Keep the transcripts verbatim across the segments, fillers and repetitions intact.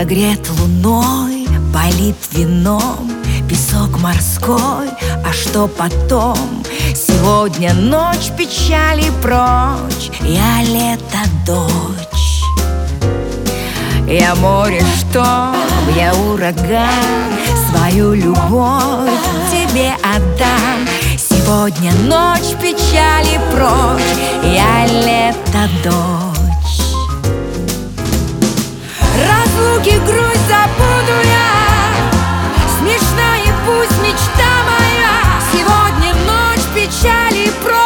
Согрет луной, полит вином, песок морской, а что потом? Сегодня ночь печали прочь, я лето дочь. Я море шторм, я ураган, свою любовь тебе отдам. Сегодня ночь печали прочь, я лето дочь. Разлуки грусть забуду я, смешная пусть мечта моя. Сегодня ночь печали прочь,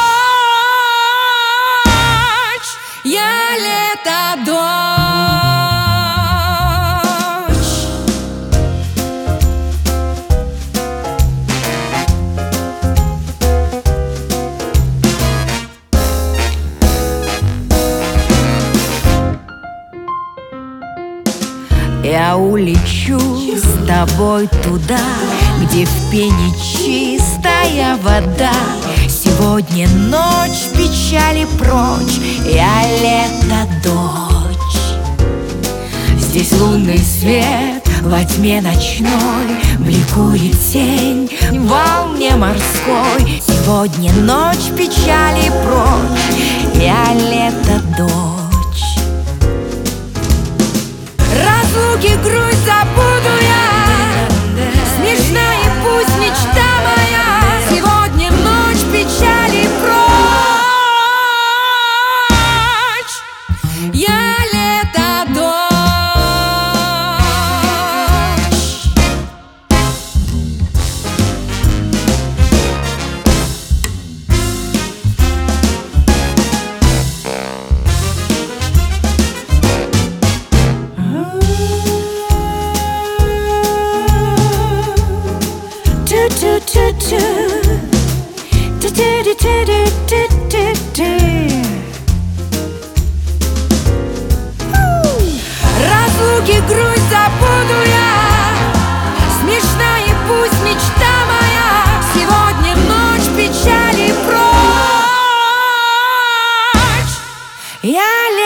я лето дочь. Я улечу с тобой туда, где в пене чистая вода. Сегодня ночь печали прочь, я лето дочь. Здесь лунный свет во тьме ночной, бликует тень в волне морской. Сегодня ночь печали прочь, я лето дочь. Разлуки грусть забуду я, смешная пусть мечта моя. Сегодня ночь печали прочь, я лето дочь. Разлуки грусть забуду я, смешная пусть мечта моя. Сегодня ночь печали прочь, я